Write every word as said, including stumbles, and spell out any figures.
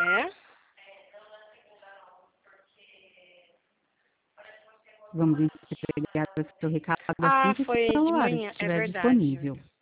É? Vamos entregar o seu recado assim Ah, que o foi de celular manhã, é estiver verdade. disponível.